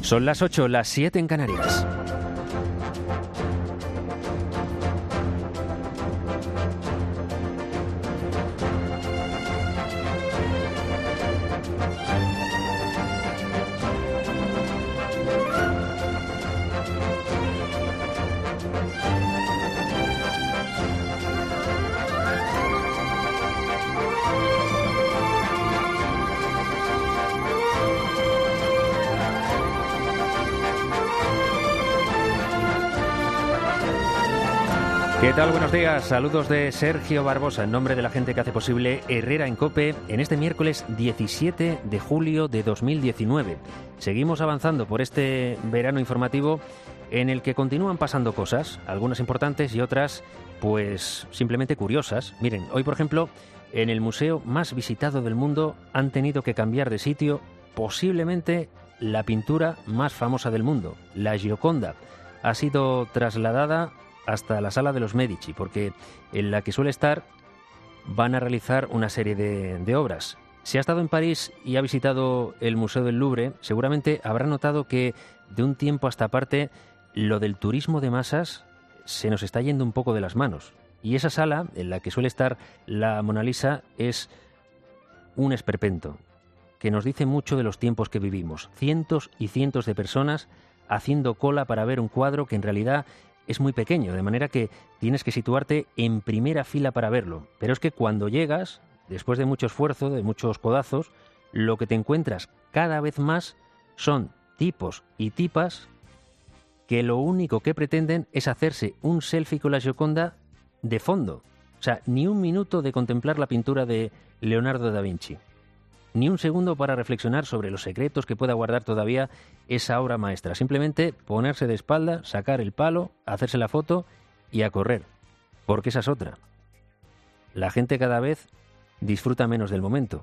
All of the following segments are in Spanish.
Son las 8, las 7 en Canarias. ¿Qué tal? Buenos días. Saludos de Sergio Barbosa, en nombre de la gente que hace posible Herrera en COPE, en este miércoles 17 de julio de 2019. Seguimos avanzando por este verano informativo en el que continúan pasando cosas, algunas importantes y otras, pues, simplemente curiosas. Miren, hoy, por ejemplo, en el museo más visitado del mundo han tenido que cambiar de sitio posiblemente la pintura más famosa del mundo, la Gioconda. Ha sido trasladada hasta la Sala de los Medici, porque en la que suele estar van a realizar una serie de obras. Si ha estado en París y ha visitado el Museo del Louvre, seguramente habrá notado que de un tiempo a esta parte lo del turismo de masas se nos está yendo un poco de las manos. Y esa sala en la que suele estar la Mona Lisa es un esperpento que nos dice mucho de los tiempos que vivimos. Cientos y cientos de personas haciendo cola para ver un cuadro que en realidad es muy pequeño, de manera que tienes que situarte en primera fila para verlo. Pero es que cuando llegas, después de mucho esfuerzo, de muchos codazos, lo que te encuentras cada vez más son tipos y tipas que lo único que pretenden es hacerse un selfie con la Gioconda de fondo. O sea, ni un minuto de contemplar la pintura de Leonardo da Vinci. Ni un segundo para reflexionar sobre los secretos que pueda guardar todavía esa obra maestra. Simplemente ponerse de espalda, sacar el palo, hacerse la foto y a correr. Porque esa es otra. La gente cada vez disfruta menos del momento.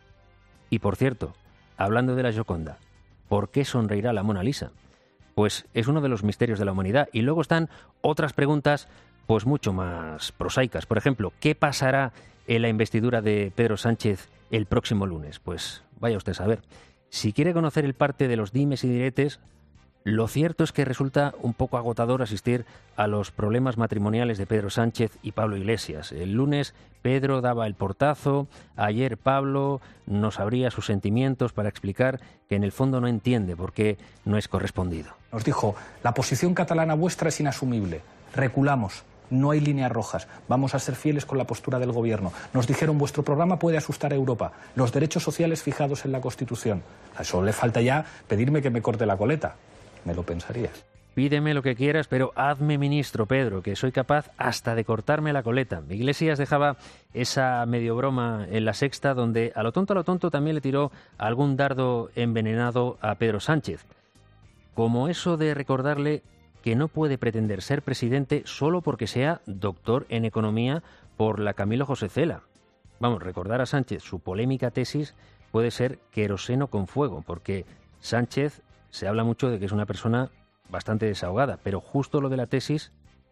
Y por cierto, hablando de la Gioconda, ¿por qué sonreirá la Mona Lisa? Pues es uno de los misterios de la humanidad. Y luego están otras preguntas, pues mucho más prosaicas. Por ejemplo, ¿qué pasará en la investidura de Pedro Sánchez el próximo lunes? Pues vaya usted a saber. Si quiere conocer el parte de los dimes y diretes, lo cierto es que resulta un poco agotador asistir a los problemas matrimoniales de Pedro Sánchez y Pablo Iglesias. El lunes Pedro daba el portazo, ayer Pablo nos abría sus sentimientos para explicar que en el fondo no entiende por qué no es correspondido. Nos dijo, la posición catalana vuestra es inasumible, reculamos. No hay líneas rojas. Vamos a ser fieles con la postura del gobierno. Nos dijeron, vuestro programa puede asustar a Europa. Los derechos sociales fijados en la Constitución. A eso le falta ya pedirme que me corte la coleta. Me lo pensarías. Pídeme lo que quieras, pero hazme ministro, Pedro, que soy capaz hasta de cortarme la coleta. Iglesias dejaba esa medio broma en La Sexta, donde a lo tonto también le tiró algún dardo envenenado a Pedro Sánchez. Como eso de recordarle que no puede pretender ser presidente solo porque sea doctor en economía por la Camilo José Cela. Vamos, recordar a Sánchez su polémica tesis puede ser queroseno con fuego, porque Sánchez se habla mucho de que es una persona bastante desahogada, pero justo lo de la tesis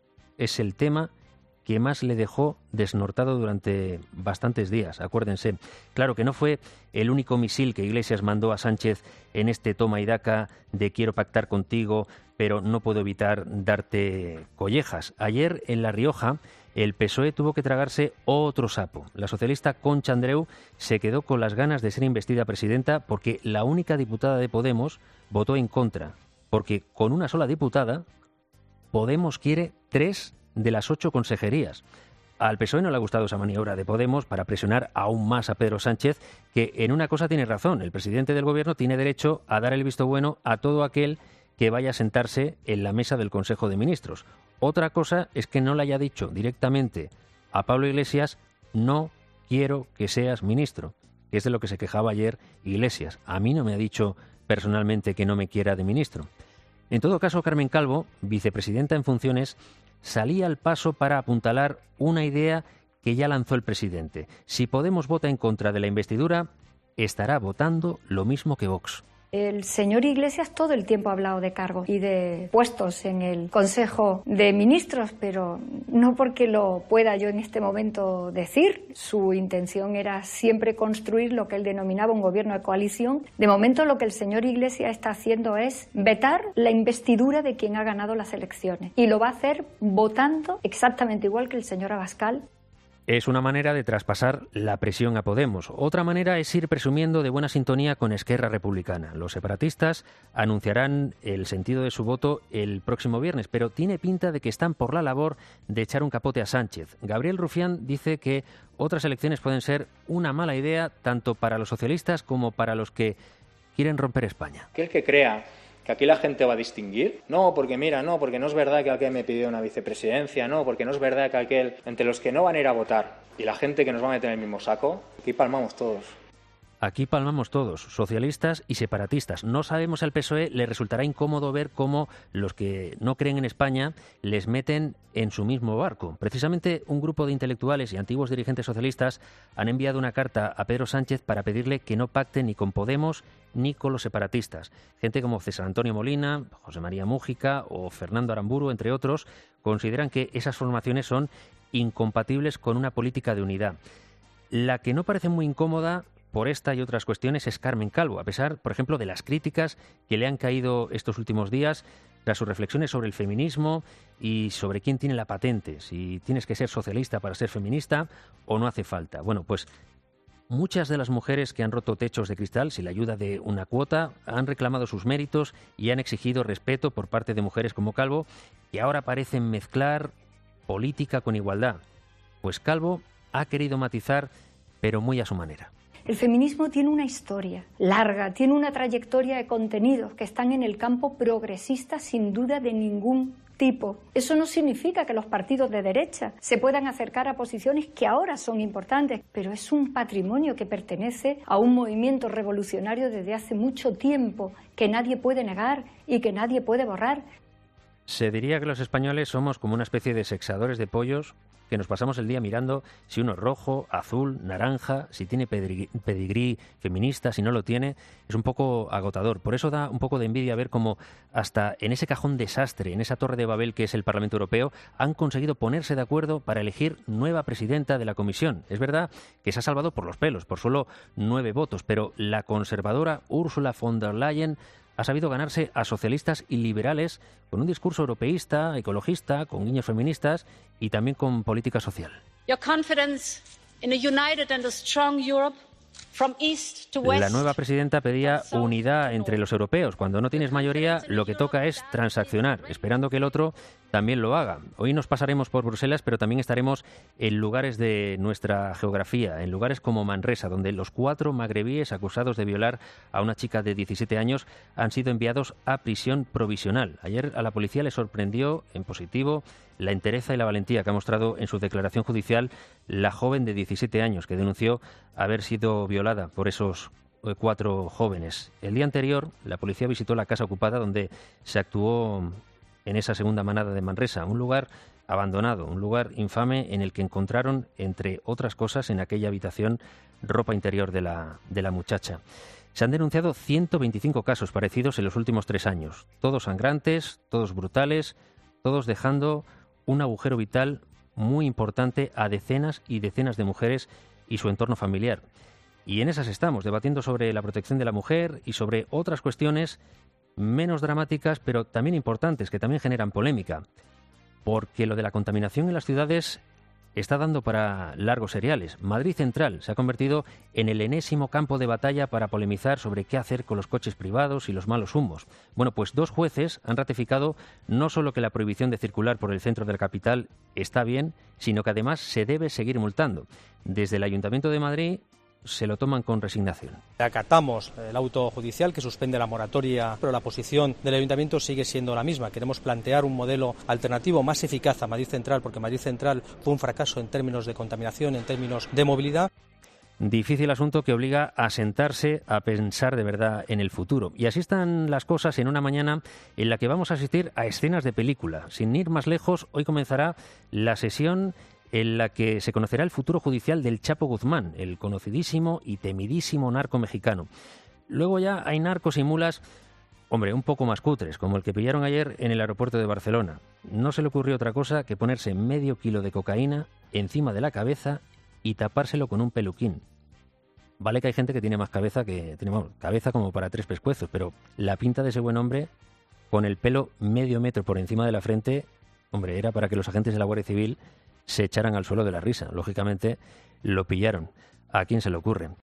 es el tema que más le dejó desnortado durante bastantes días, acuérdense. Claro que no fue el único misil que Iglesias mandó a Sánchez en este toma y daca de quiero pactar contigo, pero no puedo evitar darte collejas. Ayer en La Rioja el PSOE tuvo que tragarse otro sapo. La socialista Concha Andreu se quedó con las ganas de ser investida presidenta porque la única diputada de Podemos votó en contra, porque con una sola diputada Podemos quiere 3 de las 8 consejerías. Al PSOE no le ha gustado esa maniobra de Podemos para presionar aún más a Pedro Sánchez, que en una cosa tiene razón. El presidente del gobierno tiene derecho a dar el visto bueno a todo aquel que vaya a sentarse en la mesa del Consejo de Ministros. Otra cosa es que no le haya dicho directamente a Pablo Iglesias, no quiero que seas ministro, que es de lo que se quejaba ayer Iglesias. A mí no me ha dicho personalmente que no me quiera de ministro. En todo caso, Carmen Calvo, vicepresidenta en funciones, salía al paso para apuntalar una idea que ya lanzó el presidente. Si Podemos vota en contra de la investidura, estará votando lo mismo que Vox. El señor Iglesias todo el tiempo ha hablado de cargos y de puestos en el Consejo de Ministros, pero no porque lo pueda yo en este momento decir. Su intención era siempre construir lo que él denominaba un gobierno de coalición. De momento lo que el señor Iglesias está haciendo es vetar la investidura de quien ha ganado las elecciones. Y lo va a hacer votando exactamente igual que el señor Abascal. Es una manera de traspasar la presión a Podemos. Otra manera es ir presumiendo de buena sintonía con Esquerra Republicana. Los separatistas anunciarán el sentido de su voto el próximo viernes, pero tiene pinta de que están por la labor de echar un capote a Sánchez. Gabriel Rufián dice que otras elecciones pueden ser una mala idea tanto para los socialistas como para los que quieren romper España. Aquel que crea que aquí la gente va a distinguir, no, porque mira, no, porque no es verdad que aquel me pidió una vicepresidencia, no, porque no es verdad que aquel, entre los que no van a ir a votar y la gente que nos va a meter en el mismo saco, aquí palmamos todos. Aquí palmamos todos, socialistas y separatistas. No sabemos al PSOE le resultará incómodo ver cómo los que no creen en España les meten en su mismo barco. Precisamente un grupo de intelectuales y antiguos dirigentes socialistas han enviado una carta a Pedro Sánchez para pedirle que no pacte ni con Podemos ni con los separatistas. Gente como César Antonio Molina, José María Mújica o Fernando Aramburu, entre otros, consideran que esas formaciones son incompatibles con una política de unidad. La que no parece muy incómoda por esta y otras cuestiones es Carmen Calvo, a pesar, por ejemplo, de las críticas que le han caído estos últimos días tras sus reflexiones sobre el feminismo y sobre quién tiene la patente, si tienes que ser socialista para ser feminista o no hace falta. Bueno, pues muchas de las mujeres que han roto techos de cristal sin la ayuda de una cuota han reclamado sus méritos y han exigido respeto por parte de mujeres como Calvo, que ahora parecen mezclar política con igualdad. Pues Calvo ha querido matizar, pero muy a su manera. El feminismo tiene una historia larga, tiene una trayectoria de contenidos que están en el campo progresista sin duda de ningún tipo. Eso no significa que los partidos de derecha se puedan acercar a posiciones que ahora son importantes, pero es un patrimonio que pertenece a un movimiento revolucionario desde hace mucho tiempo, que nadie puede negar y que nadie puede borrar. Se diría que los españoles somos como una especie de sexadores de pollos que nos pasamos el día mirando si uno es rojo, azul, naranja, si tiene pedigrí feminista, si no lo tiene. Es un poco agotador. Por eso da un poco de envidia ver cómo hasta en ese cajón desastre, en esa torre de Babel que es el Parlamento Europeo, han conseguido ponerse de acuerdo para elegir nueva presidenta de la Comisión. Es verdad que se ha salvado por los pelos, por solo 9 votos, pero la conservadora Ursula von der Leyen ha sabido ganarse a socialistas y liberales con un discurso europeísta, ecologista, con guiños feministas y también con política social. La nueva presidenta pedía unidad entre los europeos. Cuando no tienes mayoría, lo que toca es transaccionar, esperando que el otro también lo haga. Hoy nos pasaremos por Bruselas, pero también estaremos en lugares de nuestra geografía, en lugares como Manresa, donde los 4 magrebíes acusados de violar a una chica de 17 años han sido enviados a prisión provisional. Ayer a la policía le sorprendió en positivo la entereza y la valentía que ha mostrado en su declaración judicial la joven de 17 años que denunció haber sido violada por esos 4 jóvenes. El día anterior, la policía visitó la casa ocupada donde se actuó en esa segunda manada de Manresa, un lugar abandonado, un lugar infame en el que encontraron, entre otras cosas, en aquella habitación, ropa interior de la muchacha. Se han denunciado 125 casos parecidos en los últimos 3 años, todos sangrantes, todos brutales, todos dejando un agujero vital muy importante a decenas y decenas de mujeres y su entorno familiar. Y en esas estamos, debatiendo sobre la protección de la mujer y sobre otras cuestiones menos dramáticas, pero también importantes, que también generan polémica. Porque lo de la contaminación en las ciudades está dando para largos seriales. Madrid Central se ha convertido en el enésimo campo de batalla para polemizar sobre qué hacer con los coches privados y los malos humos. Bueno, pues 2 jueces han ratificado no solo que la prohibición de circular por el centro de la capital está bien, sino que además se debe seguir multando. Desde el Ayuntamiento de Madrid se lo toman con resignación. Acatamos el auto judicial que suspende la moratoria, pero la posición del Ayuntamiento sigue siendo la misma. Queremos plantear un modelo alternativo más eficaz a Madrid Central, porque Madrid Central fue un fracaso en términos de contaminación, en términos de movilidad. Difícil asunto que obliga a sentarse a pensar de verdad en el futuro. Y así están las cosas en una mañana en la que vamos a asistir a escenas de película. Sin ir más lejos, hoy comenzará la sesión en la que se conocerá el futuro judicial del Chapo Guzmán, el conocidísimo y temidísimo narco mexicano. Luego ya hay narcos y mulas, hombre, un poco más cutres, como el que pillaron ayer en el aeropuerto de Barcelona. No se le ocurrió otra cosa que ponerse medio kilo de cocaína encima de la cabeza y tapárselo con un peluquín. Vale que hay gente que tiene más cabeza cabeza como para 3 pescuezos, pero la pinta de ese buen hombre, con el pelo medio metro por encima de la frente, hombre, era para que los agentes de la Guardia Civil se echaran al suelo de la risa. Lógicamente, lo pillaron. ¿A quién se le ocurre?